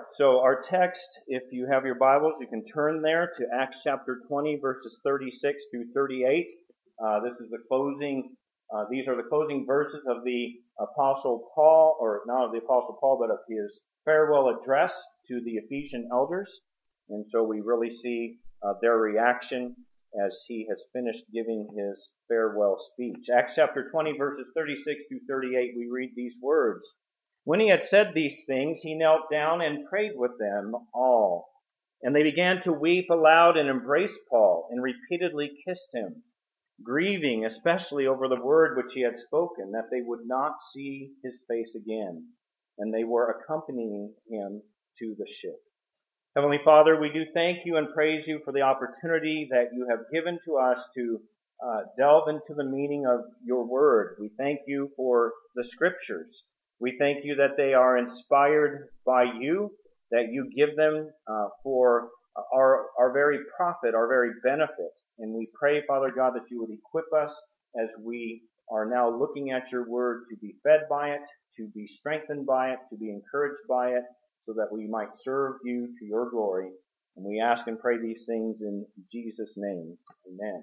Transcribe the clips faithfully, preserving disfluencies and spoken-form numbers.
So our text, if you have your Bibles, you can turn there to Acts chapter twenty, verses thirty-six through thirty-eight. Uh, this is the closing, uh, these are the closing verses of the Apostle Paul, or not of the Apostle Paul, but of his farewell address to the Ephesian elders. And so we really see uh, their reaction as he has finished giving his farewell speech. Acts chapter twenty, verses thirty-six through thirty-eight, we read these words. When he had said these things, he knelt down and prayed with them all. And they began to weep aloud and embraced Paul and repeatedly kissed him, grieving especially over the word which he had spoken, that they would not see his face again. And they were accompanying him to the ship. Heavenly Father, we do thank you and praise you for the opportunity that you have given to us to uh, delve into the meaning of your word. We thank you for the scriptures. We thank you that they are inspired by you, that you give them uh, for our, our very profit, our very benefit. And we pray, Father God, that you would equip us as we are now looking at your word to be fed by it, to be strengthened by it, to be encouraged by it, so that we might serve you to your glory. And we ask and pray these things in Jesus' name. Amen.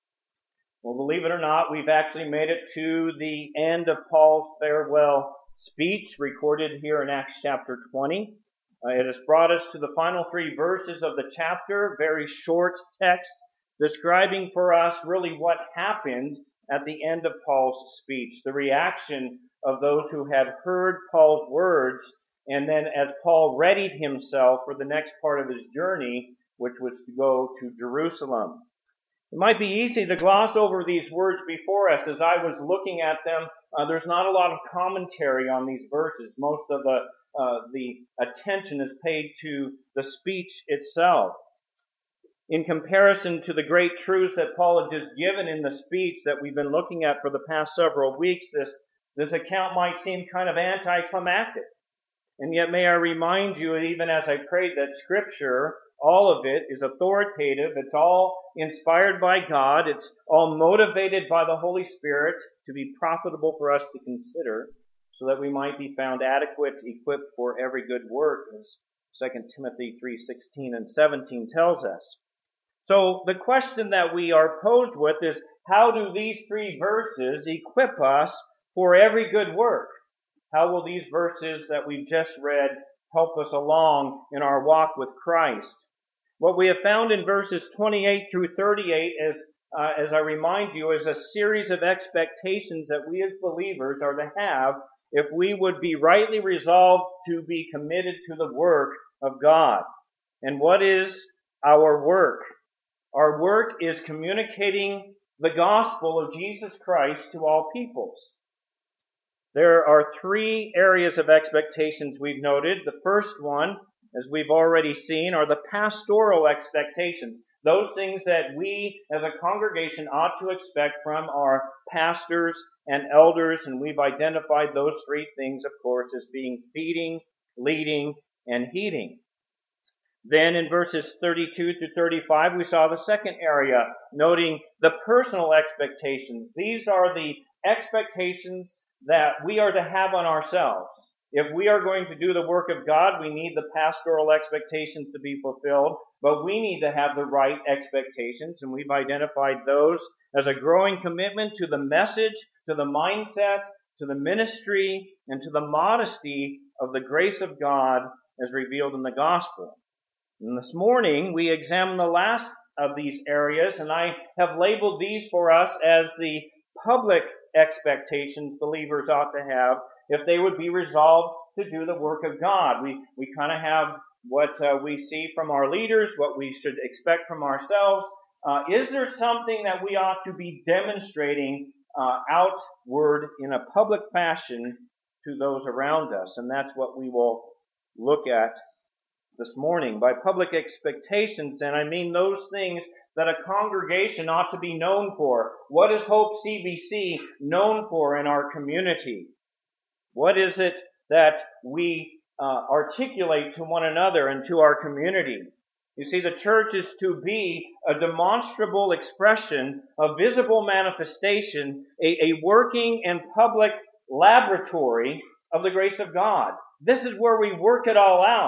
Well, believe it or not, we've actually made it to the end of Paul's farewell speech recorded here in Acts chapter twenty. Uh, it has brought us to the final three verses of the chapter, very short text describing for us really what happened at the end of Paul's speech, the reaction of those who had heard Paul's words, and then as Paul readied himself for the next part of his journey, which was to go to Jerusalem. It might be easy to gloss over these words before us. As I was looking at them, uh, there's not a lot of commentary on these verses. Most of the uh, the attention is paid to the speech itself. In comparison to the great truths that Paul had just given in the speech that we've been looking at for the past several weeks, this, this account might seem kind of anticlimactic. And yet may I remind you, even as I prayed, that Scripture, all of it, is authoritative. It's all inspired by God. It's all motivated by the Holy Spirit to be profitable for us to consider, so that we might be found adequate, equipped for every good work, as Second Timothy three sixteen and seventeen tells us. So the question that we are posed with is, how do these three verses equip us for every good work? How will these verses that we've just read help us along in our walk with Christ? What we have found in verses twenty-eight through thirty-eight, as, uh, as I remind you, is a series of expectations that we as believers are to have if we would be rightly resolved to be committed to the work of God. And what is our work? Our work is communicating the gospel of Jesus Christ to all peoples. There are three areas of expectations we've noted. The first one, as we've already seen, are the pastoral expectations. Those things that we as a congregation ought to expect from our pastors and elders, and we've identified those three things, of course, as being feeding, leading, and heeding. Then in verses thirty-two through thirty-five, we saw the second area, noting the personal expectations. These are the expectations that we are to have on ourselves. If we are going to do the work of God, we need the pastoral expectations to be fulfilled, but we need to have the right expectations, and we've identified those as a growing commitment to the message, to the mindset, to the ministry, and to the modesty of the grace of God as revealed in the gospel. And this morning, we examine the last of these areas, and I have labeled these for us as the public expectations believers ought to have if they would be resolved to do the work of God. We we kind of have what uh, we see from our leaders, what we should expect from ourselves. Uh, is there something that we ought to be demonstrating uh, outward in a public fashion to those around us? And that's what we will look at this morning. By public expectations, and I mean those things that a congregation ought to be known for. What is Hope C B C known for in our community? What is it that we uh, articulate to one another and to our community? You see, the church is to be a demonstrable expression, a visible manifestation, a, a working and public laboratory of the grace of God. This is where we work it all out.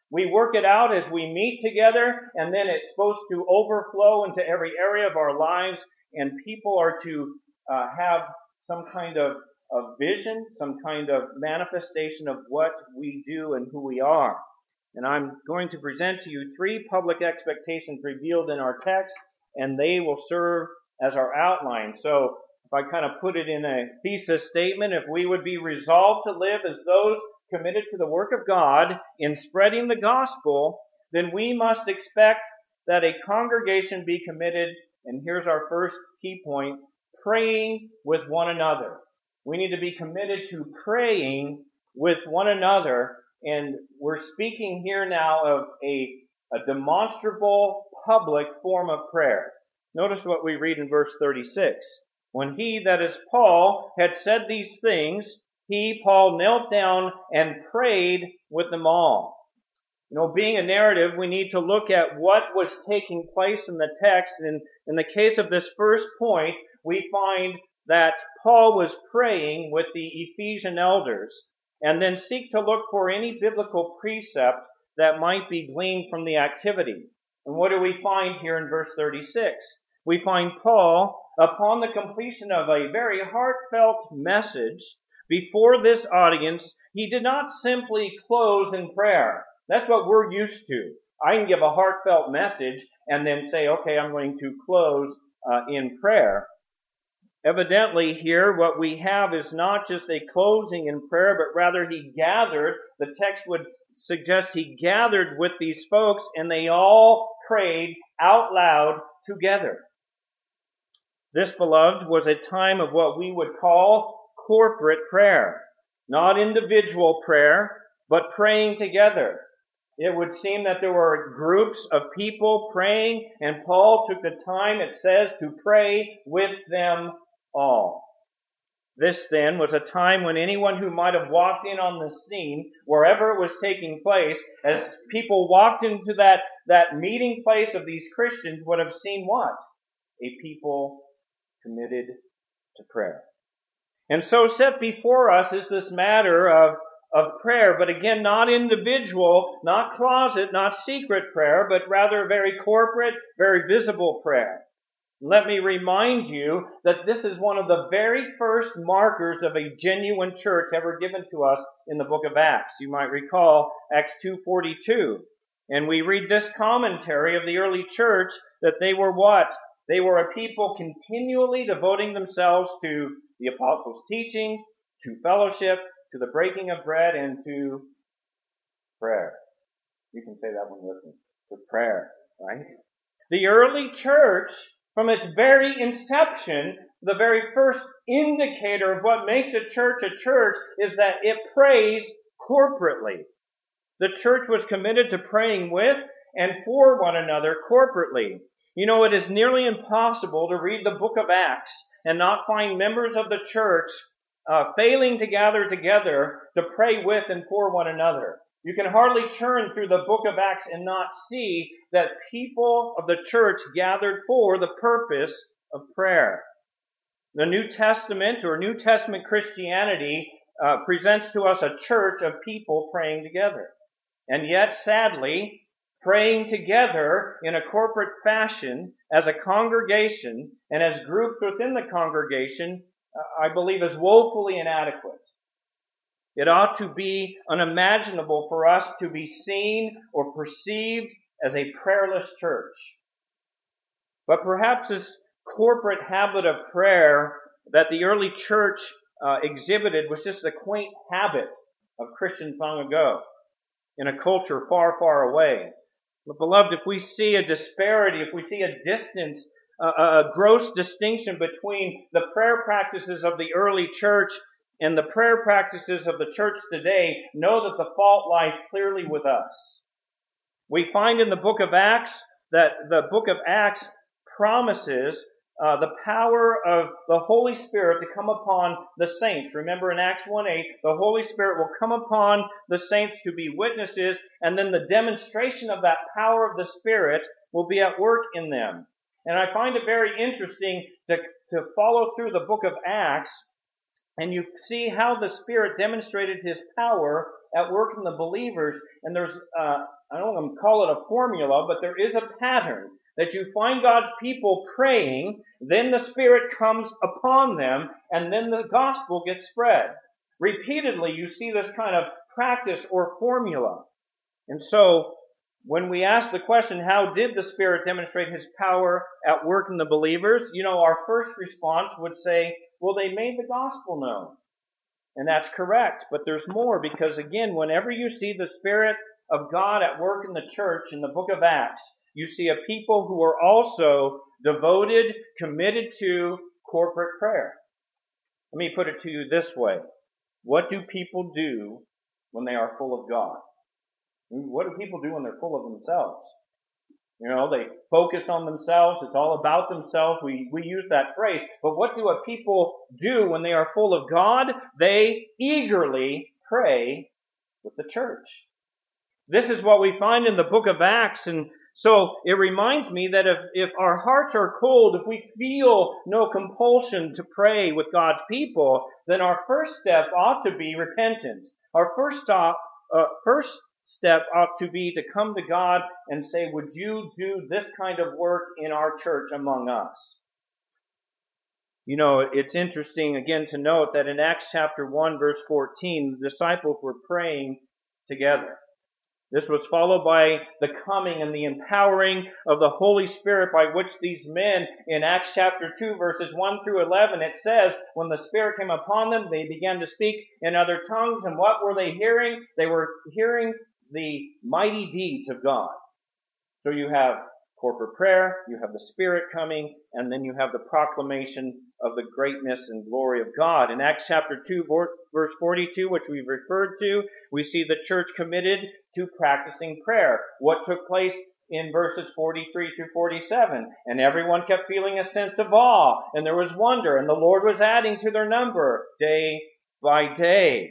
We work it out as we meet together, and then it's supposed to overflow into every area of our lives, and people are to uh, have some kind of, of vision, some kind of manifestation of what we do and who we are. And I'm going to present to you three public expectations revealed in our text, and they will serve as our outline. So if I kind of put it in a thesis statement, if we would be resolved to live as those committed to the work of God in spreading the gospel, then we must expect that a congregation be committed, and here's our first key point, praying with one another. We need to be committed to praying with one another, and we're speaking here now of a, a demonstrable public form of prayer. Notice what we read in verse thirty-six. When he, that is Paul, had said these things, he, Paul, knelt down and prayed with them all. You know, being a narrative, we need to look at what was taking place in the text. And in the case of this first point, we find that Paul was praying with the Ephesian elders, and then seek to look for any biblical precept that might be gleaned from the activity. And what do we find here in verse thirty-six? We find Paul, upon the completion of a very heartfelt message, before this audience, he did not simply close in prayer. That's what we're used to. I can give a heartfelt message and then say, okay, I'm going to close uh, in prayer. Evidently here, what we have is not just a closing in prayer, but rather he gathered, the text would suggest he gathered with these folks, and they all prayed out loud together. This, beloved, was a time of what we would call corporate prayer. Not individual prayer, but praying together. It would seem that there were groups of people praying, and Paul took the time, it says, to pray with them all. This, then, was a time when anyone who might have walked in on the scene, wherever it was taking place, as people walked into that, that meeting place of these Christians, would have seen what? A people committed to prayer. And so set before us is this matter of, of prayer, but again, not individual, not closet, not secret prayer, but rather very corporate, very visible prayer. Let me remind you that this is one of the very first markers of a genuine church ever given to us in the book of Acts. You might recall Acts two forty-two. And we read this commentary of the early church that they were what? They were a people continually devoting themselves to the apostles' teaching, to fellowship, to the breaking of bread, and to prayer. You can say that one with me. To prayer, right? The early church, from its very inception, the very first indicator of what makes a church a church is that it prays corporately. The church was committed to praying with and for one another corporately. You know, it is nearly impossible to read the book of Acts and not find members of the church uh, failing to gather together to pray with and for one another. You can hardly turn through the book of Acts and not see that people of the church gathered for the purpose of prayer. The New Testament or New Testament Christianity uh, presents to us a church of people praying together. And yet, sadly, praying together in a corporate fashion as a congregation and as groups within the congregation, uh, I believe is woefully inadequate. It ought to be unimaginable for us to be seen or perceived as a prayerless church. But perhaps this corporate habit of prayer that the early church uh, exhibited was just a quaint habit of Christians long ago in a culture far, far away. But beloved, if we see a disparity, if we see a distance, uh, a gross distinction between the prayer practices of the early church and the prayer practices of the church today, know that the fault lies clearly with us. We find in the book of Acts that the book of Acts promises uh, the power of the Holy Spirit to come upon the saints. Remember in Acts one eight, the Holy Spirit will come upon the saints to be witnesses, and then the demonstration of that power of the Spirit will be at work in them. And I find it very interesting to, to follow through the book of Acts, and you see how the Spirit demonstrated His power at work in the believers, and there's, uh, I don't want to call it a formula, but there is a pattern that you find God's people praying, then the Spirit comes upon them, and then the gospel gets spread. Repeatedly, you see this kind of practice or formula. And so, when we ask the question, how did the Spirit demonstrate His power at work in the believers? You know, our first response would say, well, they made the gospel known. And that's correct. But there's more, because again, whenever you see the Spirit of God at work in the church in the book of Acts, you see a people who are also devoted, committed to corporate prayer. Let me put it to you this way. What do people do when they are full of God? What do people do when they're full of themselves? You know, they focus on themselves. It's all about themselves. We, we use that phrase. But what do a people do when they are full of God? They eagerly pray with the church. This is what we find in the book of Acts. And so it reminds me that if, if our hearts are cold, if we feel no compulsion to pray with God's people, then our first step ought to be repentance. Our first stop, uh, first step ought to be to come to God and say, would you do this kind of work in our church among us? You know, it's interesting again to note that in Acts chapter one verse fourteen, the disciples were praying together. This was followed by the coming and the empowering of the Holy Spirit, by which these men in Acts chapter two verses one through eleven, it says, when the Spirit came upon them, they began to speak in other tongues. And what were they hearing? They were hearing the mighty deeds of God. So you have corporate prayer, you have the Spirit coming, and then you have the proclamation of the greatness and glory of God. In Acts chapter two, verse forty-two, which we've referred to, we see the church committed to practicing prayer. What took place in verses forty-three through forty-seven? And everyone kept feeling a sense of awe, and there was wonder, and the Lord was adding to their number day by day.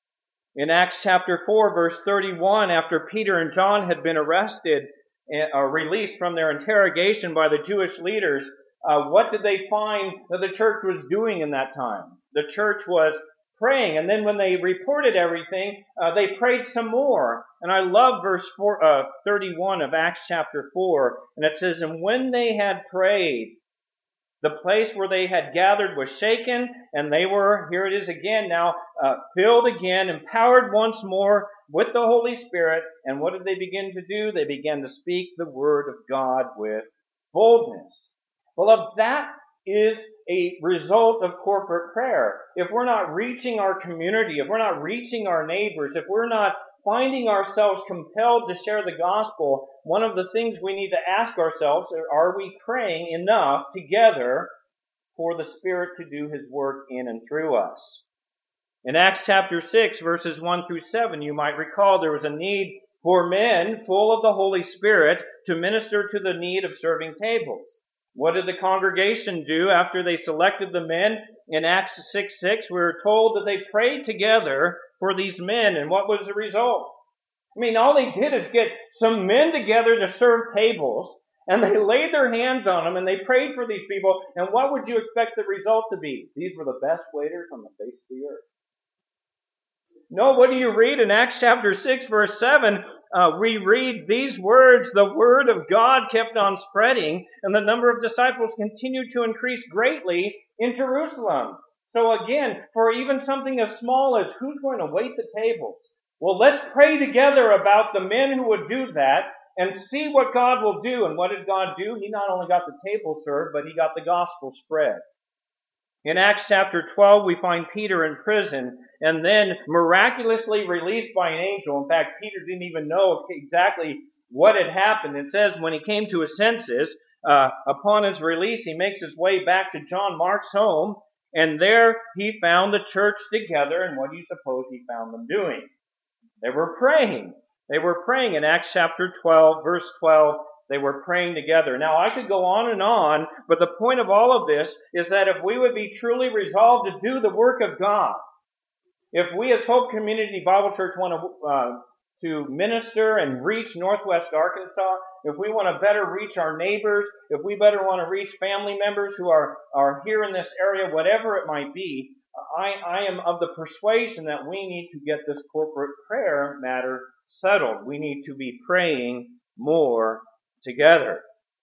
In Acts chapter four, verse thirty-one, after Peter and John had been arrested, uh, released from their interrogation by the Jewish leaders, uh, what did they find that the church was doing in that time? The church was praying, and then when they reported everything, uh, they prayed some more. And I love verse four, uh, thirty-one of Acts chapter four, and it says, and when they had prayed, the place where they had gathered was shaken, and they were, here it is again now, uh, filled again, empowered once more with the Holy Spirit. And what did they begin to do? They began to speak the word of God with boldness. Beloved, that is a result of corporate prayer. If we're not reaching our community, if we're not reaching our neighbors, if we're not finding ourselves compelled to share the gospel, one of the things we need to ask ourselves is, are we praying enough together for the Spirit to do His work in and through us? In Acts chapter six, verses one through seven, you might recall there was a need for men full of the Holy Spirit to minister to the need of serving tables. What did the congregation do after they selected the men? In Acts six six, we were told that they prayed together for these men. And what was the result? I mean, all they did is get some men together to serve tables, and they laid their hands on them, and they prayed for these people. And what would you expect the result to be? These were the best waiters on the face of the earth. No, what do you read in Acts chapter six, verse seven? Uh, we read these words, the word of God kept on spreading, and the number of disciples continued to increase greatly in Jerusalem. So again, for even something as small as who's going to wait the tables? Well, let's pray together about the men who would do that and see what God will do. And what did God do? He not only got the table served, but He got the gospel spread. In Acts chapter twelve, we find Peter in prison and then miraculously released by an angel. In fact, Peter didn't even know exactly what had happened. It says when he came to his senses, uh, upon his release, he makes his way back to John Mark's home, and there he found the church together. And what do you suppose he found them doing? They were praying. They were praying in Acts chapter twelve, verse twelve. They were praying together. Now, I could go on and on, but the point of all of this is that if we would be truly resolved to do the work of God, if we as Hope Community Bible Church want to, uh, to minister and reach Northwest Arkansas, if we want to better reach our neighbors, if we better want to reach family members who are, are here in this area, whatever it might be, I, I am of the persuasion that we need to get this corporate prayer matter settled. We need to be praying more together.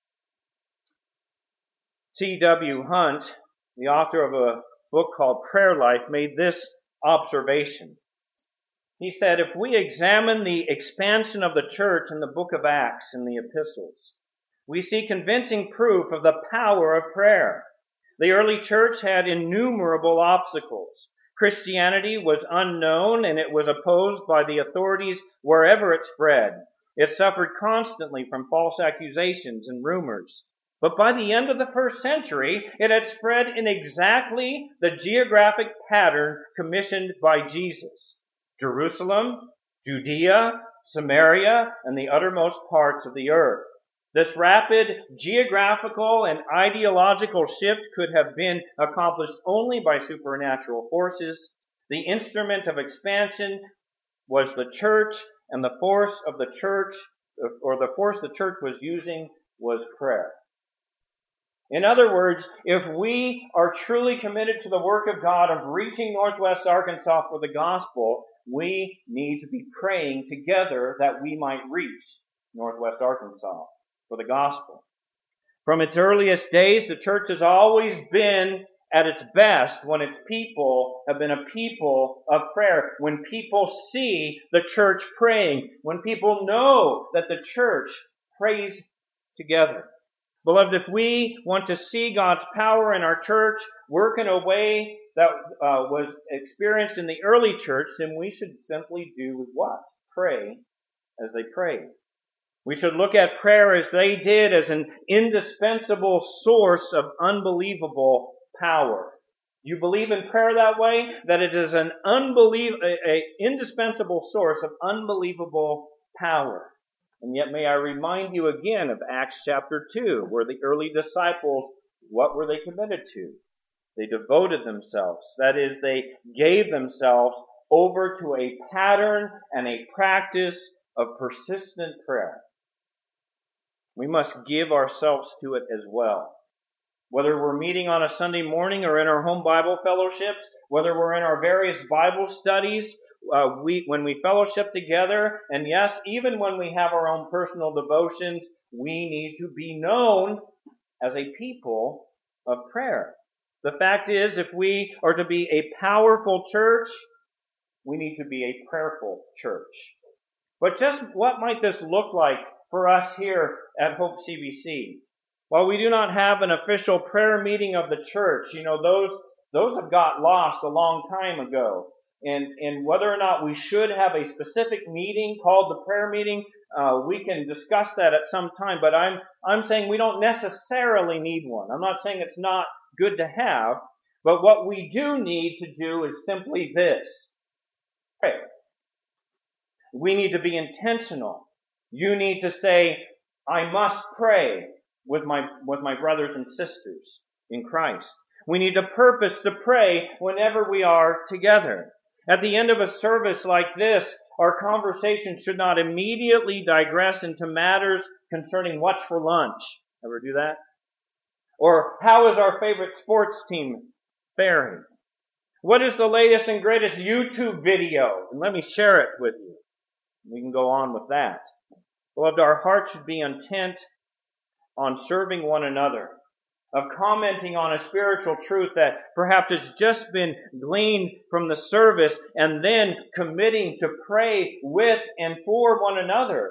C W Hunt, the author of a book called Prayer Life, made this observation. He said, if we examine the expansion of the church in the book of Acts and the epistles, we see convincing proof of the power of prayer. The early church had innumerable obstacles. Christianity was unknown and it was opposed by the authorities wherever it spread. It suffered constantly from false accusations and rumors. But by the end of the first century, it had spread in exactly the geographic pattern commissioned by Jesus. Jerusalem, Judea, Samaria, and the uttermost parts of the earth. This rapid geographical and ideological shift could have been accomplished only by supernatural forces. The instrument of expansion was the church, and the force of the church, or the force the church was using, was prayer. In other words, if we are truly committed to the work of God of reaching Northwest Arkansas for the gospel, we need to be praying together that we might reach Northwest Arkansas for the gospel. From its earliest days, the church has always been at its best when its people have been a people of prayer. When people see the church praying. When people know that the church prays together. Beloved, if we want to see God's power in our church work in a way that uh, was experienced in the early church, then we should simply do what? Pray as they prayed. We should look at prayer as they did as an indispensable source of unbelievable power. You believe in prayer that way? That it is an unbelievable, a, a indispensable source of unbelievable power. And yet may I remind you again of Acts chapter two, where the early disciples, what were they committed to? They devoted themselves. That is, they gave themselves over to a pattern and a practice of persistent prayer. We must give ourselves to it as well. Whether we're meeting on a Sunday morning or in our home Bible fellowships, whether we're in our various Bible studies, uh, we, when we fellowship together, and yes, even when we have our own personal devotions, we need to be known as a people of prayer. The fact is, if we are to be a powerful church, we need to be a prayerful church. But just what might this look like for us here at Hope C B C? While we do not have an official prayer meeting of the church, you know, those those have got lost a long time ago. And, and whether or not we should have a specific meeting called the prayer meeting, uh, we can discuss that at some time. But I'm I'm saying we don't necessarily need one. I'm not saying it's not good to have, but what we do need to do is simply this: pray. We need to be intentional. You need to say, I must pray with my, with my brothers and sisters in Christ. We need to purpose to pray whenever we are together. At the end of a service like this, our conversation should not immediately digress into matters concerning what's for lunch. Ever do that? Or how is our favorite sports team faring? What is the latest and greatest YouTube video? And let me share it with you. We can go on with that. Beloved, our hearts should be intent on serving one another, of commenting on a spiritual truth that perhaps has just been gleaned from the service, and then committing to pray with and for one another.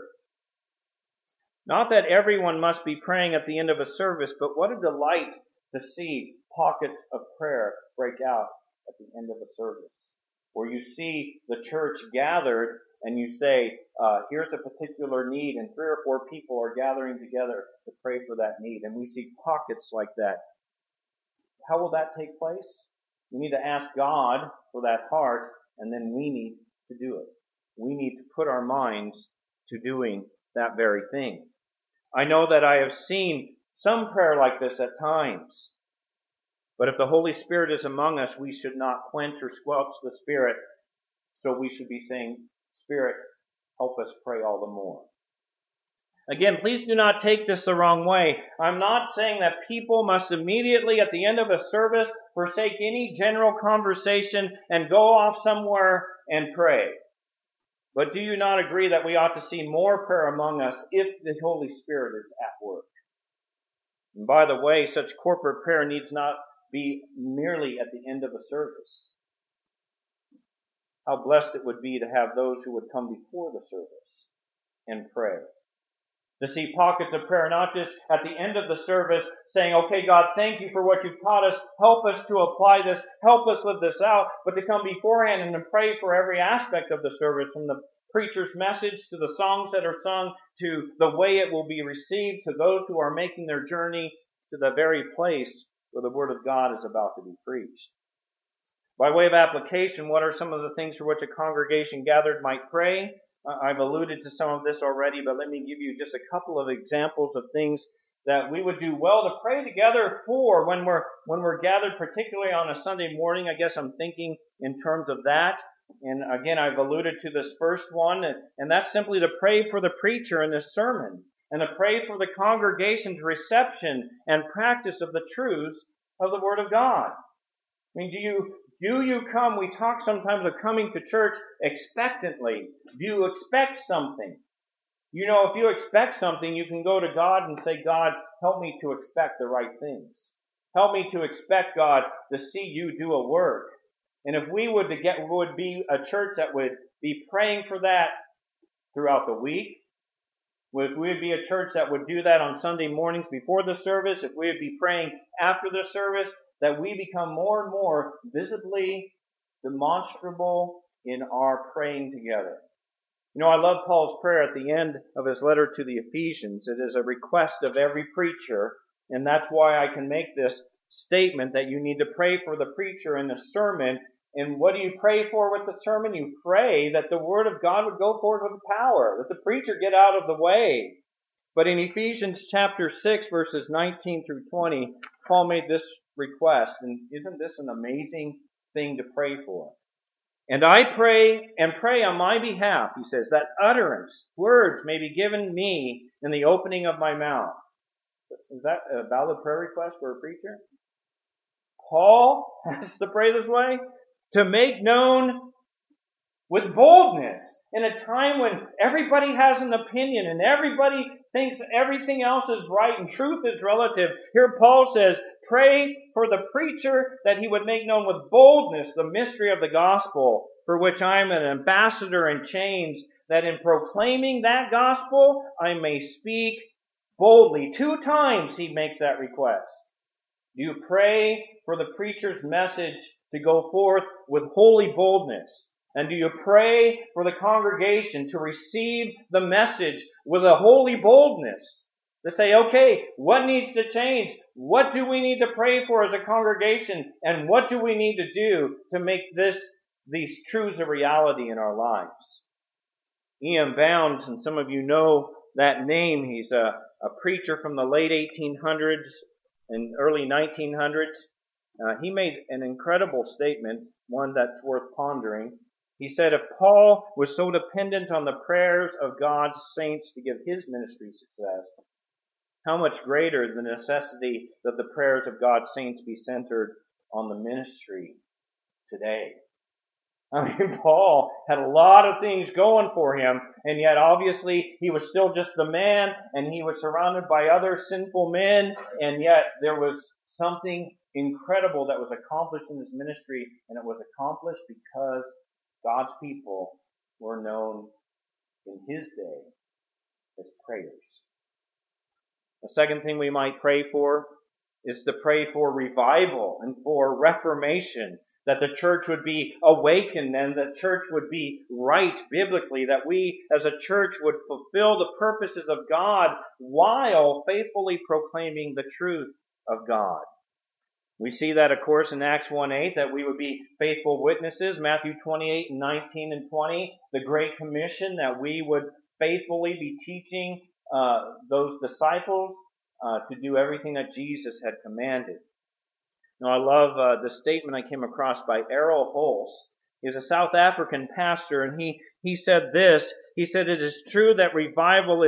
Not that everyone must be praying at the end of a service, but what a delight to see pockets of prayer break out at the end of a service, where you see the church gathered and you say, uh, here's a particular need, and three or four people are gathering together to pray for that need. And we see pockets like that. How will that take place? We need to ask God for that heart, and then we need to do it. We need to put our minds to doing that very thing. I know that I have seen some prayer like this at times. But if the Holy Spirit is among us, we should not quench or squelch the Spirit. So we should be saying, Spirit, help us pray all the more. Again, please do not take this the wrong way. I'm not saying that people must immediately at the end of a service forsake any general conversation and go off somewhere and pray. But do you not agree that we ought to see more prayer among us if the Holy Spirit is at work? And by the way, such corporate prayer needs not be merely at the end of a service. How blessed it would be to have those who would come before the service and pray. To see pockets of prayer, not just at the end of the service saying, okay, God, thank you for what you've taught us. Help us to apply this. Help us live this out. But to come beforehand and to pray for every aspect of the service, from the preacher's message to the songs that are sung, to the way it will be received, to those who are making their journey to the very place where the Word of God is about to be preached. By way of application, what are some of the things for which a congregation gathered might pray? I've alluded to some of this already, but let me give you just a couple of examples of things that we would do well to pray together for when we're when we're gathered, particularly on a Sunday morning. I guess I'm thinking in terms of that. And again, I've alluded to this first one, and, and that's simply to pray for the preacher in this sermon, and to pray for the congregation's reception and practice of the truths of the Word of God. I mean, do you Do you come, we talk sometimes of coming to church expectantly. Do you expect something? You know, if you expect something, you can go to God and say, God, help me to expect the right things. Help me to expect, God, to see you do a work. And if we would to get would be a church that would be praying for that throughout the week, if we would be a church that would do that on Sunday mornings before the service, if we would be praying after the service, that we become more and more visibly demonstrable in our praying together. You know, I love Paul's prayer at the end of his letter to the Ephesians. It is a request of every preacher, and that's why I can make this statement that you need to pray for the preacher in the sermon. And what do you pray for with the sermon? You pray that the Word of God would go forward with power, that the preacher get out of the way. But in Ephesians chapter six, verses nineteen through twenty, Paul made this request, and isn't this an amazing thing to pray for? And I pray and pray on my behalf, he says, that utterance, words may be given me in the opening of my mouth. Is that a valid prayer request for a preacher? Paul has to pray this way? To make known with boldness in a time when everybody has an opinion and everybody thinks everything else is right and truth is relative. Here Paul says, pray for the preacher that he would make known with boldness the mystery of the gospel, for which I am an ambassador in chains, that in proclaiming that gospel I may speak boldly. Two times he makes that request. Do you pray for the preacher's message to go forth with holy boldness? And do you pray for the congregation to receive the message with a holy boldness? To say, okay, what needs to change? What do we need to pray for as a congregation? And what do we need to do to make this, these truths a reality in our lives? E M Bounds, and some of you know that name. He's a, a preacher from the late eighteen hundreds and early nineteen hundreds. Uh, he made an incredible statement, one that's worth pondering. He said, if Paul was so dependent on the prayers of God's saints to give his ministry success, how much greater the necessity that the prayers of God's saints be centered on the ministry today. I mean, Paul had a lot of things going for him, and yet obviously he was still just the man, and he was surrounded by other sinful men, and yet there was something incredible that was accomplished in his ministry, and it was accomplished because God's people were known in his day as prayers. The second thing we might pray for is to pray for revival and for reformation, that the church would be awakened and the church would be right biblically, that we as a church would fulfill the purposes of God while faithfully proclaiming the truth of God. We see that, of course, in Acts one eight, that we would be faithful witnesses. Matthew twenty-eight and nineteen and twenty, the Great Commission, that we would faithfully be teaching uh, those disciples uh, to do everything that Jesus had commanded. Now, I love uh, the statement I came across by Errol Hulse. He's a South African pastor, and he, he said this. He said, it is true that revival is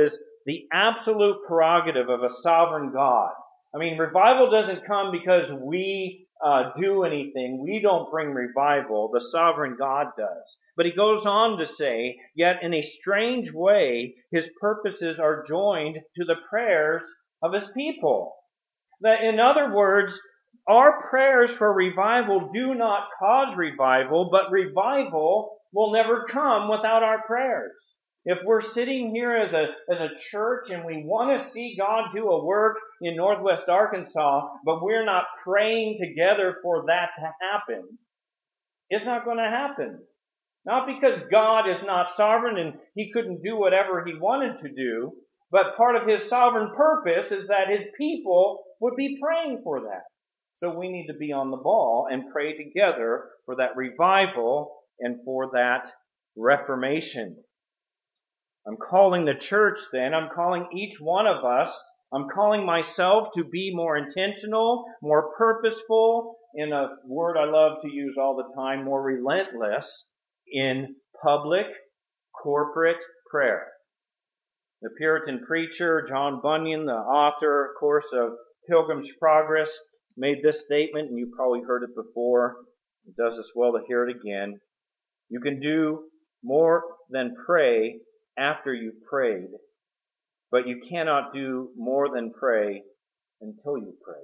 the absolute prerogative of a sovereign God. I mean, revival doesn't come because we uh, do anything. We don't bring revival. The sovereign God does. But he goes on to say, yet in a strange way, his purposes are joined to the prayers of his people. That, in other words, our prayers for revival do not cause revival, but revival will never come without our prayers. If we're sitting here as a, as a church and we want to see God do a work in Northwest Arkansas, but we're not praying together for that to happen, it's not going to happen. Not because God is not sovereign and he couldn't do whatever he wanted to do, but part of his sovereign purpose is that his people would be praying for that. So we need to be on the ball and pray together for that revival and for that reformation. I'm calling the church then, I'm calling each one of us, I'm calling myself to be more intentional, more purposeful, in a word I love to use all the time, more relentless in public, corporate prayer. The Puritan preacher, John Bunyan, the author, of course, of Pilgrim's Progress, made this statement, and you probably heard it before. It does us well to hear it again. You can do more than pray after you've prayed, but you cannot do more than pray until you pray.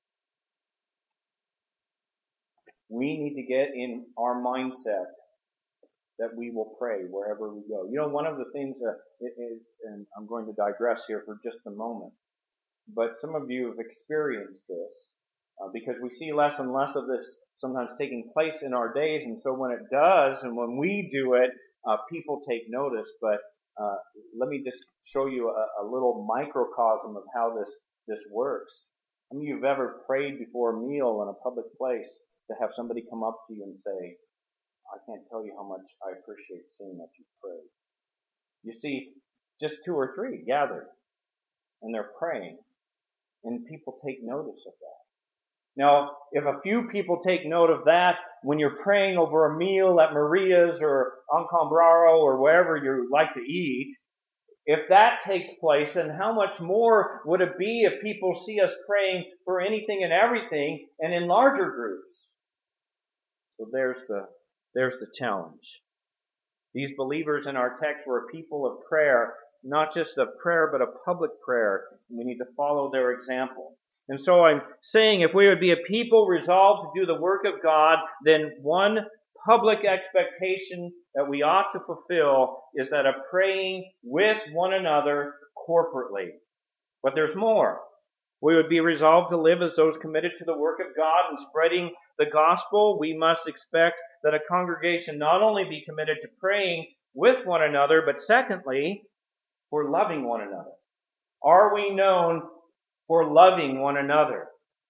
We need to get in our mindset that we will pray wherever we go. You know, one of the things that is, and I'm going to digress here for just a moment, but some of you have experienced this uh, because we see less and less of this sometimes taking place in our days, and so when it does, and when we do it, uh, people take notice. But uh, let me just show you a, a little microcosm of how this this works. How many of you have ever prayed before a meal in a public place to have somebody come up to you and say, I can't tell you how much I appreciate seeing that you prayed. You see, just two or three gathered, and they're praying, and people take notice of that. Now, if a few people take note of that when you're praying over a meal at Maria's or Encombraro or wherever you like to eat, if that takes place, then how much more would it be if people see us praying for anything and everything and in larger groups? So there's the There's the challenge. These believers in our text were a people of prayer, not just of prayer, but of public prayer. We need to follow their example. And so I'm saying if we would be a people resolved to do the work of God, then one public expectation that we ought to fulfill is that of praying with one another corporately. But there's more. We would be resolved to live as those committed to the work of God and spreading the gospel. We must expect that a congregation not only be committed to praying with one another, but secondly, for loving one another. Are we known for loving one another?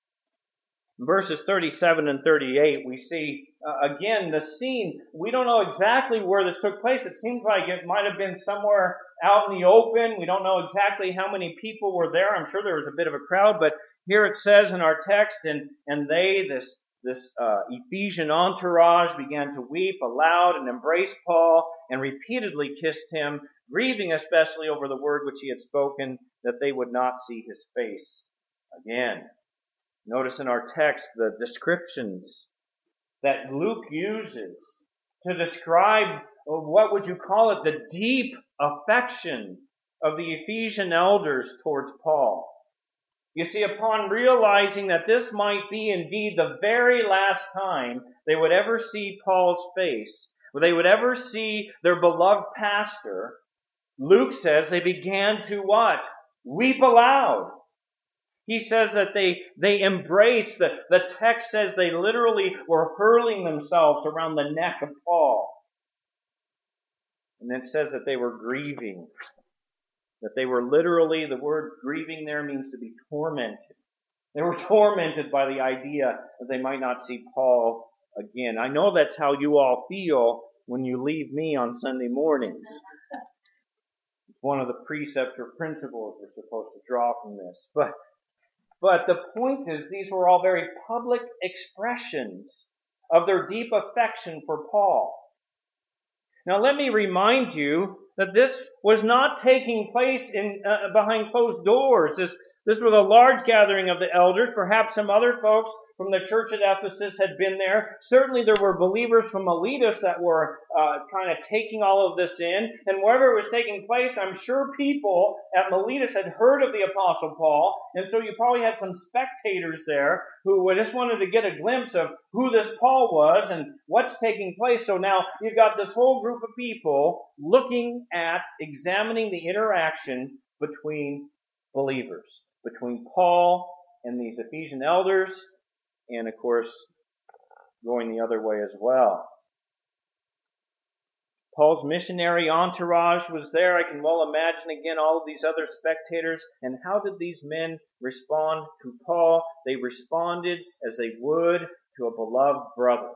In verses thirty-seven and thirty-eight, we see, uh, again, the scene. We don't know exactly where this took place. It seems like it might have been somewhere out in the open. We don't know exactly how many people were there. I'm sure there was a bit of a crowd, but here it says in our text, and, and they, this, this uh, Ephesian entourage, began to weep aloud and embrace Paul and repeatedly kissed him, grieving especially over the word which he had spoken, that they would not see his face again. Notice in our text the descriptions that Luke uses to describe, what would you call it, the deep affection of the Ephesian elders towards Paul. You see, upon realizing that this might be indeed the very last time they would ever see Paul's face, or they would ever see their beloved pastor, Luke says they began to what? Weep aloud. He says that they, they embraced, the, the text says they literally were hurling themselves around the neck of Paul. And it says that they were grieving. That they were literally, the word grieving there means to be tormented. They were tormented by the idea that they might not see Paul again. I know that's how you all feel when you leave me on Sunday mornings. It's one of the precepts or principles we're supposed to draw from this. But But the point is, these were all very public expressions of their deep affection for Paul. Now let me remind you that this was not taking place in uh, behind closed doors. This This was a large gathering of the elders. Perhaps some other folks from the church at Ephesus had been there. Certainly there were believers from Miletus that were uh, kind of taking all of this in. And wherever it was taking place, I'm sure people at Miletus had heard of the Apostle Paul. And so you probably had some spectators there who just wanted to get a glimpse of who this Paul was and what's taking place. So now you've got this whole group of people looking at, examining the interaction between believers, between Paul and these Ephesian elders, and of course, going the other way as well. Paul's missionary entourage was there. I can well imagine again all of these other spectators. And how did these men respond to Paul? They responded as they would to a beloved brother.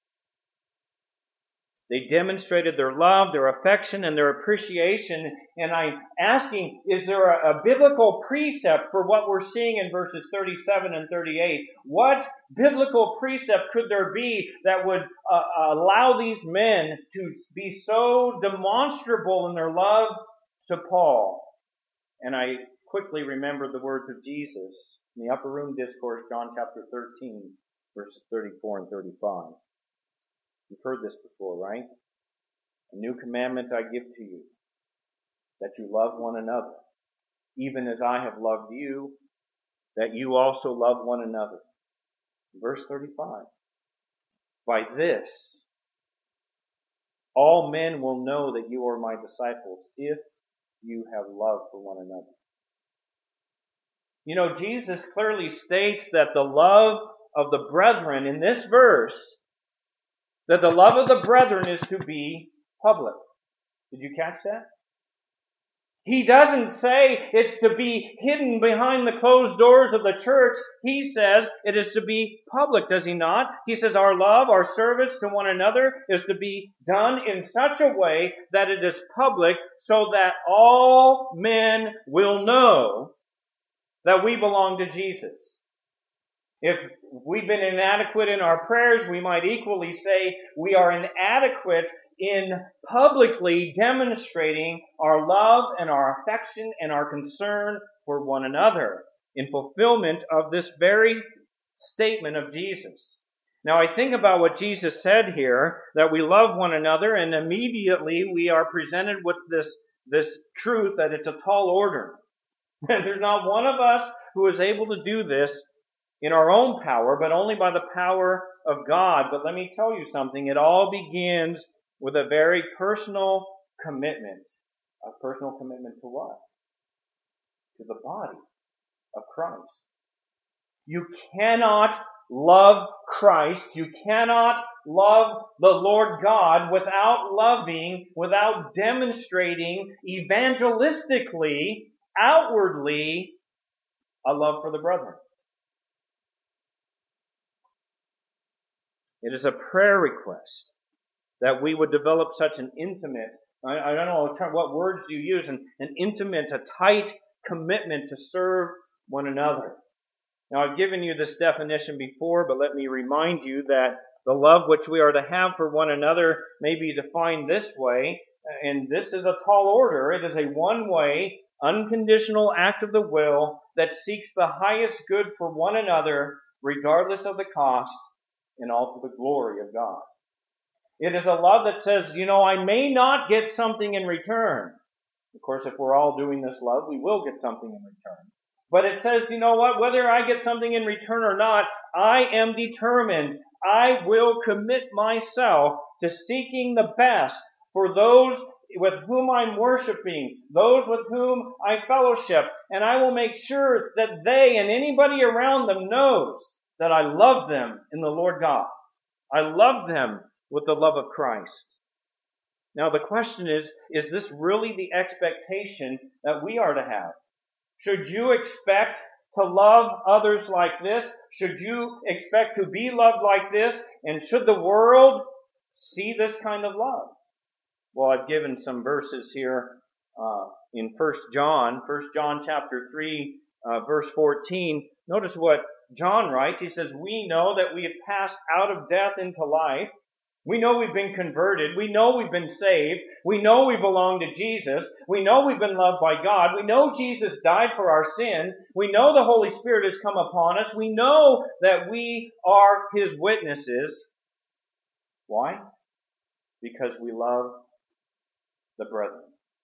They demonstrated their love, their affection, and their appreciation. And I'm asking, is there a, a biblical precept for what we're seeing in verses thirty-seven and thirty-eight? What biblical precept could there be that would uh, allow these men to be so demonstrable in their love to Paul? And I quickly remembered the words of Jesus in the Upper Room Discourse, John chapter thirteen, verses thirty-four and thirty-five. You've heard this before, right? A new commandment I give to you, that you love one another, even as I have loved you, that you also love one another. Verse thirty-five. By this, all men will know that you are my disciples, if you have love for one another. You know, Jesus clearly states that the love of the brethren in this verse, that the love of the brethren is to be public. Did you catch that? He doesn't say it's to be hidden behind the closed doors of the church. He says it is to be public, does he not? He says our love, our service to one another is to be done in such a way that it is public so that all men will know that we belong to Jesus. If we've been inadequate in our prayers, we might equally say we are inadequate in publicly demonstrating our love and our affection and our concern for one another in fulfillment of this very statement of Jesus. Now I think about what Jesus said here, that we love one another, and immediately we are presented with this, this truth that it's a tall order. There's not one of us who is able to do this in our own power, but only by the power of God. But let me tell you something. It all begins with a very personal commitment. A personal commitment to what? To the body of Christ. You cannot love Christ. You cannot love the Lord God without loving, without demonstrating evangelistically, outwardly, a love for the brethren. It is a prayer request that we would develop such an intimate, I, I don't know what words you use, an, an intimate, a tight commitment to serve one another. Now I've given you this definition before, but let me remind you that the love which we are to have for one another may be defined this way, and this is a tall order. It is a one-way, unconditional act of the will that seeks the highest good for one another, regardless of the cost, and all for the glory of God. It is a love that says, you know, I may not get something in return. Of course, if we're all doing this love, we will get something in return. But it says, you know what, whether I get something in return or not, I am determined. I will commit myself to seeking the best for those with whom I'm worshiping, those with whom I fellowship, and I will make sure that they and anybody around them knows that I love them in the Lord God. I love them with the love of Christ. Now the question is, is this really the expectation that we are to have? Should you expect to love others like this? Should you expect to be loved like this? And should the world see this kind of love? Well, I've given some verses here uh, in First John, First John chapter three, uh, verse fourteen. Notice what John writes. He says, we know that we have passed out of death into life We know we've been converted. We know we've been saved. We know we belong to Jesus. We know we've been loved by God. We know Jesus died for our sin. We know the Holy Spirit has come upon us. We know that we are His witnesses. Why? Because we love the brethren.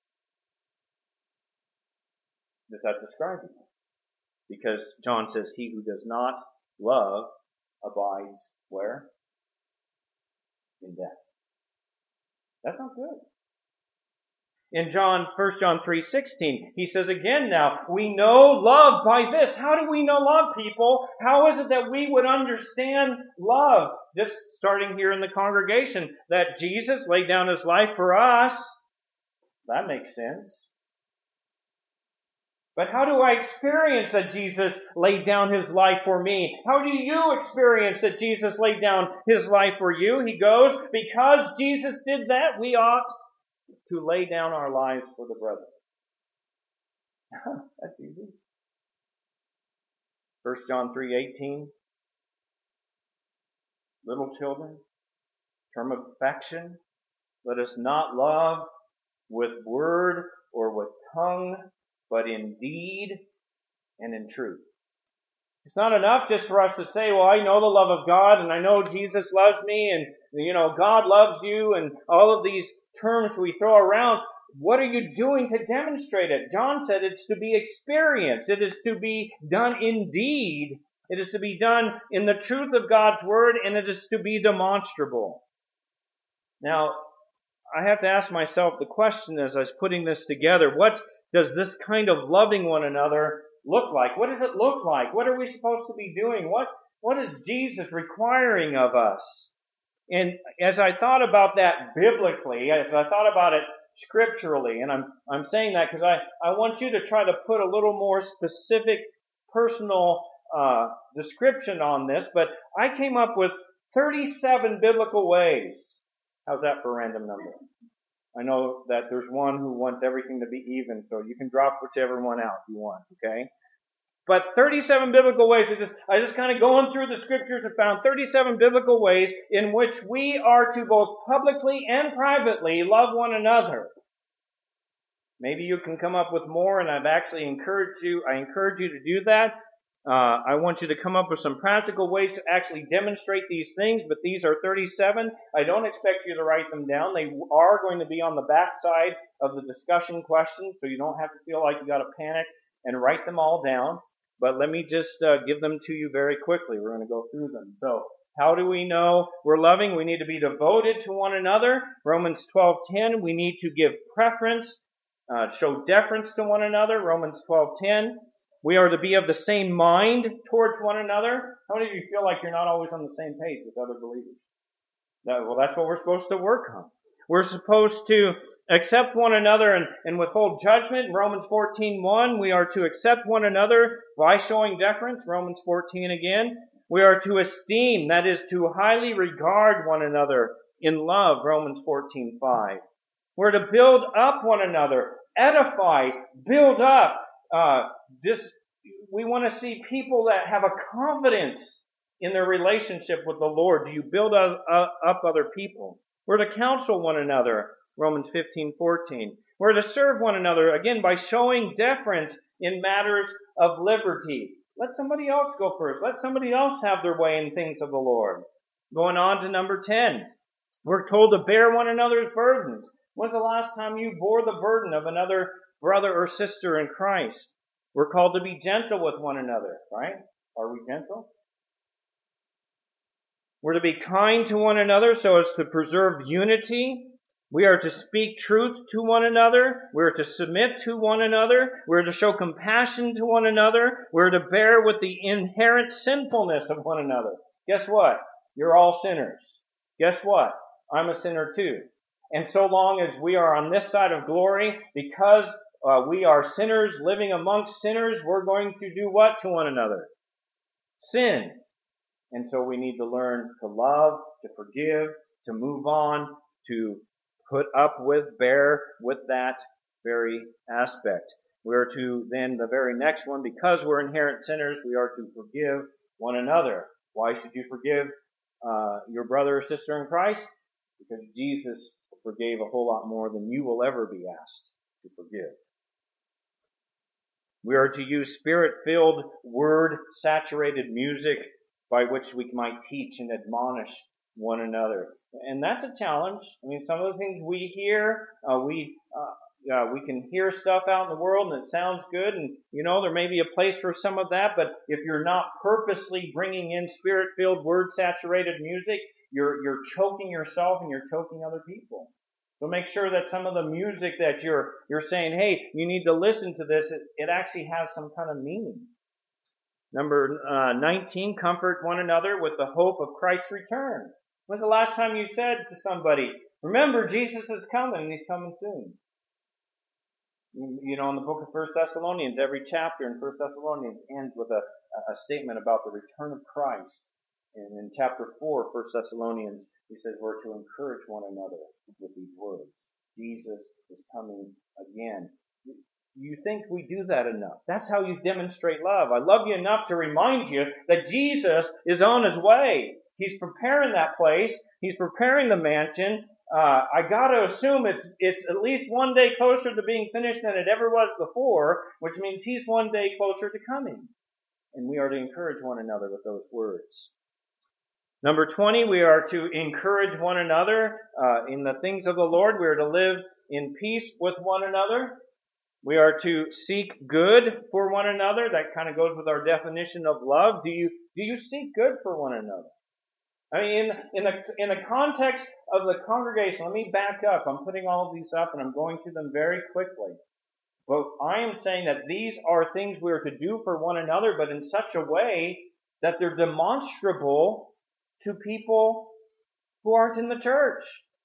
Does that describe you? Because John says, he who does not love abides where? In death. That's not good. In John, First John three sixteen, he says again now, we know love by this. How do we know love, people? How is it that we would understand love? Just starting here in the congregation, that Jesus laid down His life for us. That makes sense. But how do I experience that Jesus laid down His life for me? How do you experience that Jesus laid down His life for you? He goes, because Jesus did that, we ought to lay down our lives for the brethren. That's easy. First John three eighteen. Little children, term of affection, let us not love with word or with tongue, but in deed and in truth. It's not enough just for us to say, well, I know the love of God and I know Jesus loves me and, you know, God loves you and all of these terms we throw around. What are you doing to demonstrate it? John said it's to be experienced. It is to be done in deed. It is to be done in the truth of God's Word, and it is to be demonstrable. Now, I have to ask myself the question as I was putting this together, what does this kind of loving one another look like? What does it look like? What are we supposed to be doing? What, what is Jesus requiring of us? And as I thought about that biblically, as I thought about it scripturally, and I'm, I'm saying that because I, I want you to try to put a little more specific personal uh, description on this, but I came up with thirty-seven biblical ways. How's that for a random number? I know that there's one who wants everything to be even, so you can drop whichever one out you want, okay? But thirty-seven biblical ways, I just, I just kind of going through the scriptures and found thirty-seven biblical ways in which we are to both publicly and privately love one another. Maybe you can come up with more, and I've actually encouraged you, I encourage you to do that. Uh, I want you to come up with some practical ways to actually demonstrate these things, but these are thirty-seven. I don't expect you to write them down. They are going to be on the back side of the discussion questions, so you don't have to feel like you got to panic and write them all down. But let me just uh, give them to you very quickly. We're going to go through them. So, how do we know we're loving? We need to be devoted to one another. Romans twelve ten, we need to give preference, uh, show deference to one another. Romans twelve ten. We are to be of the same mind towards one another. How many of you feel like you're not always on the same page with other believers? That, well, that's what we're supposed to work on. We're supposed to accept one another and, and withhold judgment. In Romans fourteen one, we are to accept one another by showing deference. Romans fourteen again. We are to esteem, that is, to highly regard one another in love. Romans fourteen five. We're to build up one another, edify, build up. Uh, this, we want to see people that have a confidence in their relationship with the Lord. Do you build up, up other people? We're to counsel one another. Romans fifteen fourteen. We're to serve one another, again, by showing deference in matters of liberty. Let somebody else go first. Let somebody else have their way in things of the Lord. Going on to number ten. We're told to bear one another's burdens. When's the last time you bore the burden of another brother or sister in Christ? We're called to be gentle with one another, right? Are we gentle? We're to be kind to one another so as to preserve unity. We are to speak truth to one another. We're to submit to one another. We're to show compassion to one another. We're to bear with the inherent sinfulness of one another. Guess what? You're all sinners. Guess what? I'm a sinner too. And so long as we are on this side of glory, because uh, we are sinners living amongst sinners, we're going to do what to one another? Sin. And so we need to learn to love, to forgive, to move on, to put up with, bear with that very aspect. We are to then, the very next one, because we're inherent sinners, we are to forgive one another. Why should you forgive uh, your brother or sister in Christ? because Jesus forgave a whole lot more than you will ever be asked to forgive. We are to use Spirit-filled, word-saturated music by which we might teach and admonish one another. And that's a challenge. I mean, some of the things we hear, uh, we uh, uh, we can hear stuff out in the world and it sounds good, and you know there may be a place for some of that. But if you're not purposely bringing in Spirit-filled, word-saturated music, you're you're choking yourself and you're choking other people. So make sure that some of the music that you're you're saying, hey, you need to listen to this, it, it actually has some kind of meaning. Number uh, nineteen, comfort one another with the hope of Christ's return. When's the last time you said to somebody, remember, Jesus is coming and He's coming soon? You know, in the book of First Thessalonians, every chapter in First Thessalonians ends with a, a statement about the return of Christ. And in chapter four, First Thessalonians, he says we're to encourage one another with these words. Jesus is coming again. You think we do that enough? That's how you demonstrate love. I love you enough to remind you that Jesus is on His way. He's preparing that place. He's preparing the mansion. Uh, I gotta assume it's it's at least one day closer to being finished than it ever was before, which means He's one day closer to coming. And we are to encourage one another with those words. Number twenty, we are to encourage one another uh, in the things of the Lord. We are to live in peace with one another. We are to seek good for one another. That kind of goes with our definition of love. Do you do you seek good for one another? I mean, in, in the in the context of the congregation, let me back up. I'm putting all of these up and I'm going through them very quickly. But I am saying that these are things we are to do for one another, but in such a way that they're demonstrable to people who aren't in the church.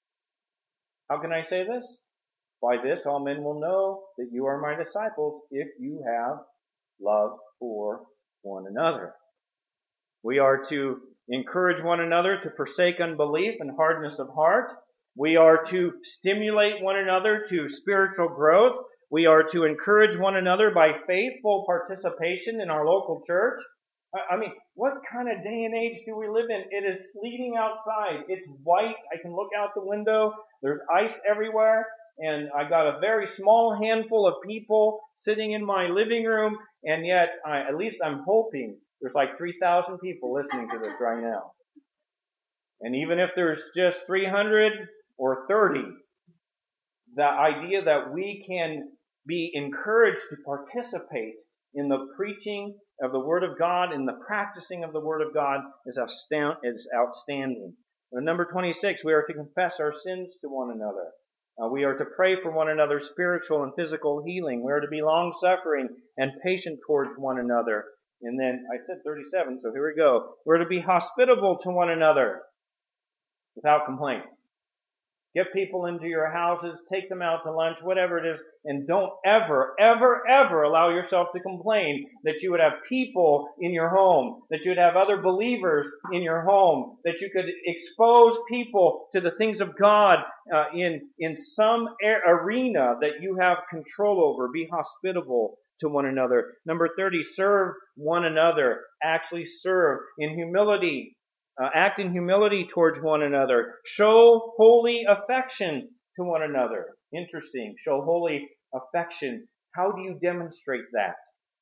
How can I say this? By this all men will know that you are my disciples if you have love for one another. We are to encourage one another to forsake unbelief and hardness of heart. We are to stimulate one another to spiritual growth. We are to encourage one another by faithful participation in our local church. I mean, what kind of day and age do we live in? It is sleeting outside. It's white. I can look out the window. There's ice everywhere. And I got a very small handful of people sitting in my living room. And yet, I, at least I'm hoping there's like three thousand people listening to this right now. And even if there's just three hundred or thirty, the idea that we can be encouraged to participate in the preaching of the Word of God, in the practicing of the Word of God, is outstanding. And number twenty-six, we are to confess our sins to one another. Uh, we are to pray for one another's spiritual and physical healing. We are to be long-suffering and patient towards one another. And then, I said thirty-seven, so here we go. We're to be hospitable to one another without complaint. Get people into your houses, take them out to lunch, whatever it is, and don't ever, ever, ever allow yourself to complain that you would have people in your home, that you would have other believers in your home, that you could expose people to the things of God uh, in, in some arena that you have control over. Be hospitable to one another. Number thirty, serve one another. Actually serve in humility. Uh, act in humility towards one another. Show holy affection to one another. Interesting. Show holy affection. How do you demonstrate that?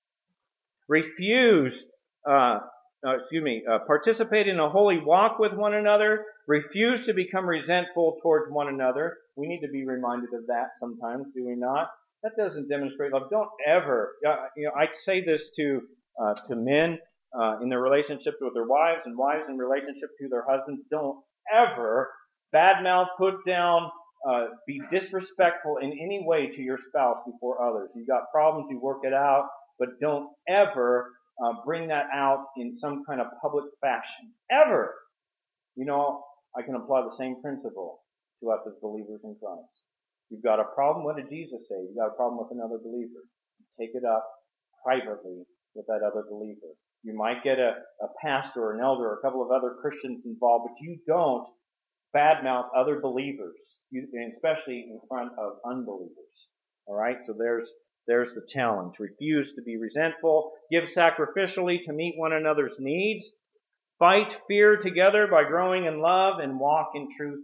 Refuse, uh, uh, excuse me, uh, participate in a holy walk with one another. Refuse to become resentful towards one another. We need to be reminded of that sometimes, do we not? That doesn't demonstrate love. Don't ever, uh, you know, I say this to uh, to men. Uh, in their relationships with their wives, and wives in relationship to their husbands. Don't ever badmouth, put down, uh, be disrespectful in any way to your spouse before others. You've got problems, you work it out, but don't ever uh, bring that out in some kind of public fashion. Ever! You know, I can apply the same principle to us as believers in Christ. You've got a problem, what did Jesus say? You've got a problem with another believer. Take it up privately with that other believer. You might get a, a pastor or an elder or a couple of other Christians involved, but you don't badmouth other believers, you, and especially in front of unbelievers. All right, so there's there's the challenge. Refuse to be resentful. Give sacrificially to meet one another's needs. Fight fear together by growing in love and walk in truth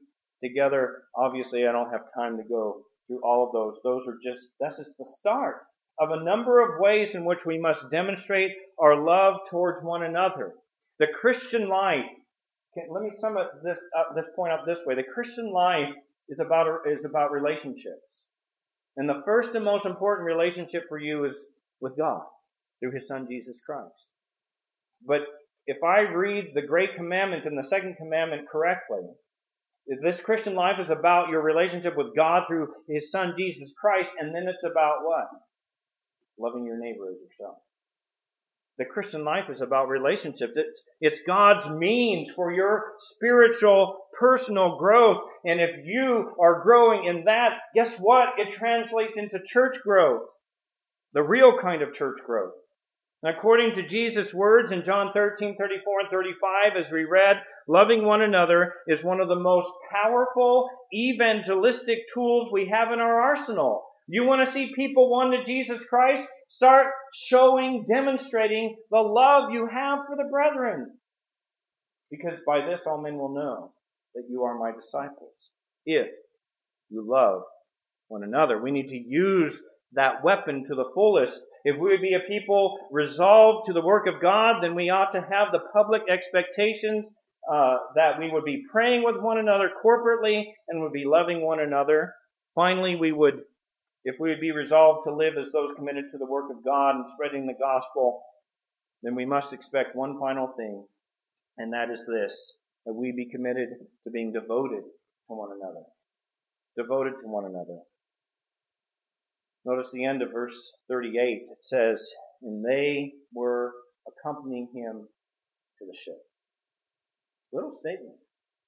together. Obviously, I don't have time to go through all of those. Those are just, that's just the start of a number of ways in which we must demonstrate our love towards one another. The Christian life, okay, let me sum up this, uh, this point up this way. The Christian life is about, is about relationships. And the first and most important relationship for you is with God through His Son, Jesus Christ. But if I read the Great Commandment and the Second Commandment correctly, this Christian life is about your relationship with God through His Son, Jesus Christ, and then it's about what? Loving your neighbor as yourself. The Christian life is about relationships. It's, it's God's means for your spiritual, personal growth. And if you are growing in that, guess what? It translates into church growth. The real kind of church growth. And according to Jesus' words in John thirteen, thirty-four and thirty-five, as we read, loving one another is one of the most powerful evangelistic tools we have in our arsenal. You want to see people won to Jesus Christ? Start showing, demonstrating the love you have for the brethren. Because by this all men will know that you are my disciples, if you love one another. We need to use that weapon to the fullest. If we would be a people resolved to the work of God, then we ought to have the public expectations uh, that we would be praying with one another corporately and would be loving one another. Finally, we would If we would be resolved to live as those committed to the work of God and spreading the gospel, then we must expect one final thing, and that is this, that we be committed to being devoted to one another. Devoted to one another. Notice the end of verse thirty-eight. It says, and they were accompanying him to the ship. Little statement.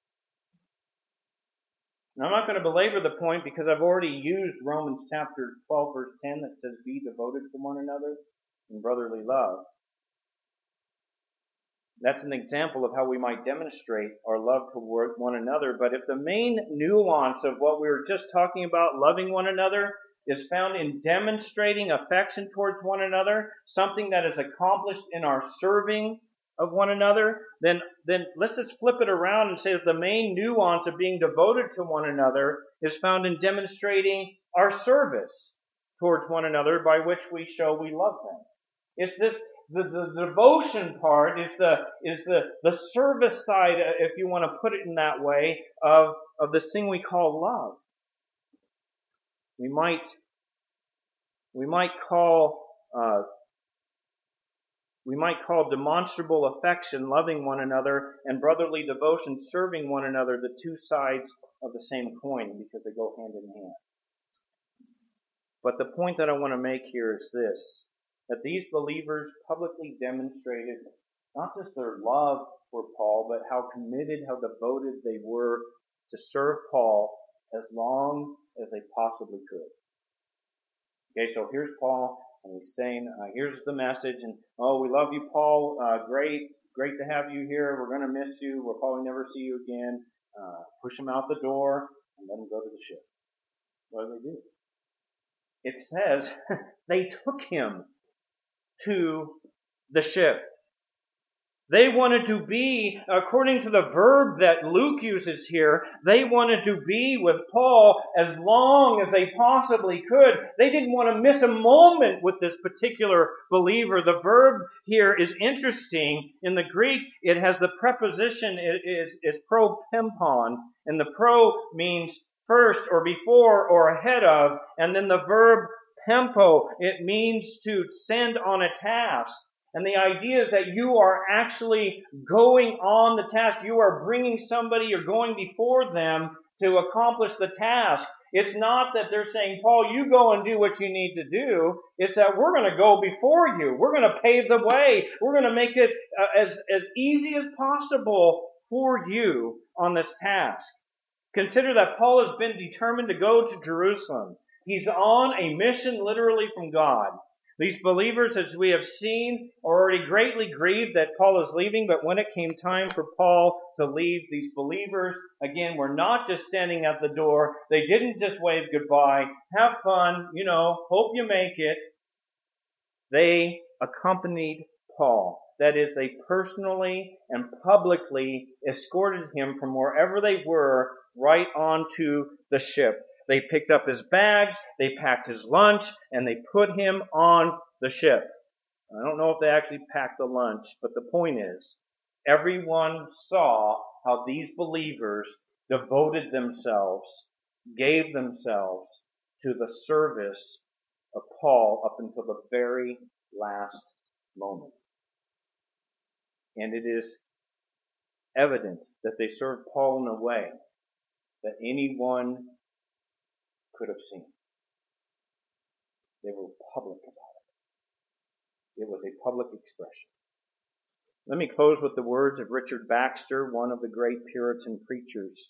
Now, I'm not going to belabor the point because I've already used Romans chapter twelve, verse ten that says, be devoted to one another in brotherly love. That's an example of how we might demonstrate our love toward one another. But if the main nuance of what we were just talking about, loving one another, is found in demonstrating affection towards one another, something that is accomplished in our serving of one another, then, then let's just flip it around and say that the main nuance of being devoted to one another is found in demonstrating our service towards one another by which we show we love them. It's this, the, the devotion part is the, is the, the service side, if you want to put it in that way, of, of this thing we call love. We might, we might call, uh, We might call demonstrable affection loving one another and brotherly devotion serving one another the two sides of the same coin because they go hand in hand. But the point that I want to make here is this, that these believers publicly demonstrated not just their love for Paul, but how committed, how devoted they were to serve Paul as long as they possibly could. Okay, so here's Paul. And he's saying, uh, here's the message, and oh, we love you, Paul. Uh, great, great to have you here. We're going to miss you. We'll probably never see you again. Uh, push him out the door and let him go to the ship. What do they do? It says they took him to the ship. They wanted to be, according to the verb that Luke uses here, they wanted to be with Paul as long as they possibly could. They didn't want to miss a moment with this particular believer. The verb here is interesting. In the Greek, it has the preposition, it is, is pro-pimpon, and the pro means first or before or ahead of, and then the verb pempo, it means to send on a task. And the idea is that you are actually going on the task. You are bringing somebody, you're going before them to accomplish the task. It's not that they're saying, Paul, you go and do what you need to do. It's that we're going to go before you. We're going to pave the way. We're going to make it uh, as, as easy as possible for you on this task. Consider that Paul has been determined to go to Jerusalem. He's on a mission literally from God. These believers, as we have seen, are already greatly grieved that Paul is leaving, but when it came time for Paul to leave, these believers, again, were not just standing at the door. They didn't just wave goodbye, have fun, you know, hope you make it. They accompanied Paul. That is, they personally and publicly escorted him from wherever they were right onto the ship. They picked up his bags, they packed his lunch, and they put him on the ship. I don't know if they actually packed the lunch, but the point is, everyone saw how these believers devoted themselves, gave themselves to the service of Paul up until the very last moment. And it is evident that they served Paul in a way that anyone could have seen. They were public about it. It was a public expression. Let me close with the words of Richard Baxter, one of the great Puritan preachers.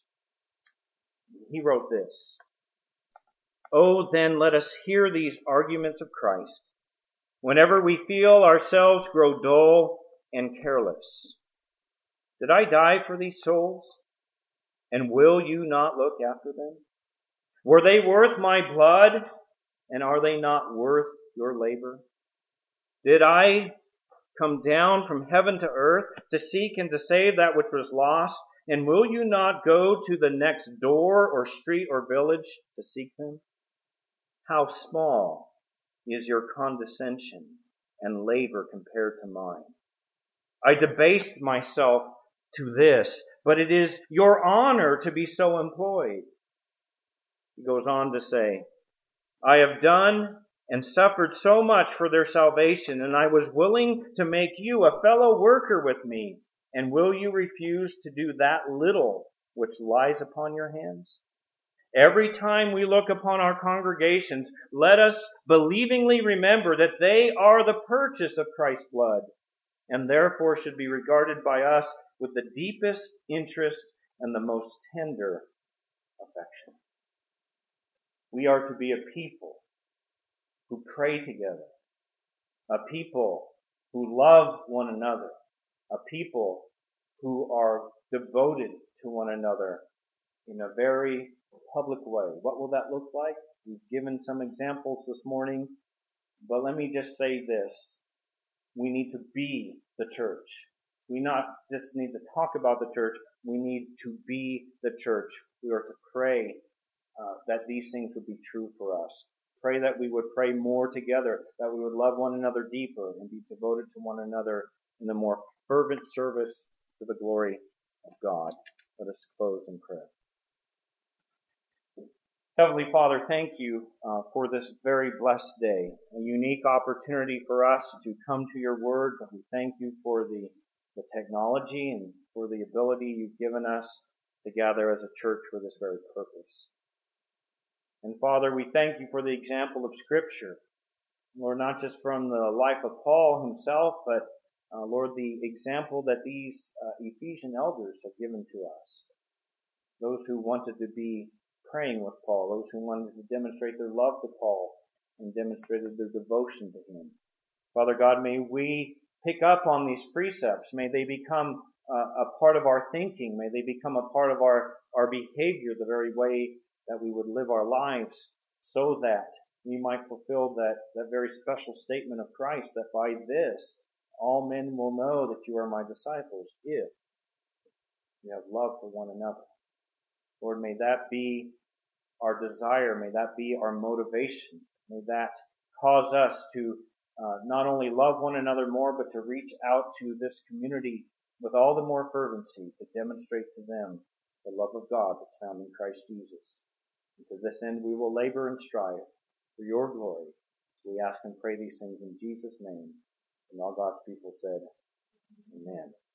He wrote this: "Oh, then let us hear these arguments of Christ whenever we feel ourselves grow dull and careless. Did I die for these souls? And will you not look after them? Were they worth my blood? And are they not worth your labor? Did I come down from heaven to earth to seek and to save that which was lost? And will you not go to the next door or street or village to seek them? How small is your condescension and labor compared to mine? I debased myself to this, but it is your honor to be so employed." He goes on to say, "I have done and suffered so much for their salvation, and I was willing to make you a fellow worker with me. And will you refuse to do that little which lies upon your hands? Every time we look upon our congregations, let us believingly remember that they are the purchase of Christ's blood, and therefore should be regarded by us with the deepest interest and the most tender affection. We are to be a people who pray together, a people who love one another, a people who are devoted to one another in a very public way. What will that look like? We've given some examples this morning, but let me just say this. We need to be the church. We not just need to talk about the church, we need to be the church. We are to pray uh, that these things would be true for us. Pray that we would pray more together, that we would love one another deeper and be devoted to one another in a more fervent service to the glory of God. Let us close in prayer. Heavenly Father, thank you uh, for this very blessed day, a unique opportunity for us to come to your word. But we thank you for the, the technology and for the ability you've given us to gather as a church for this very purpose. And Father, we thank you for the example of Scripture. Lord, not just from the life of Paul himself, but uh, Lord, the example that these uh, Ephesian elders have given to us. Those who wanted to be praying with Paul, those who wanted to demonstrate their love to Paul and demonstrated their devotion to him. Father God, may we pick up on these precepts. May they become uh, a part of our thinking. May they become a part of our, our behavior, the very way that we would live our lives, so that we might fulfill that, that very special statement of Christ, that by this all men will know that you are my disciples, if you have love for one another. Lord, may that be our desire. May that be our motivation. May that cause us to uh, not only love one another more, but to reach out to this community with all the more fervency to demonstrate to them the love of God that's found in Christ Jesus. And to this end we will labor and strive for your glory. We ask and pray these things in Jesus' name. And all God's people said, Amen.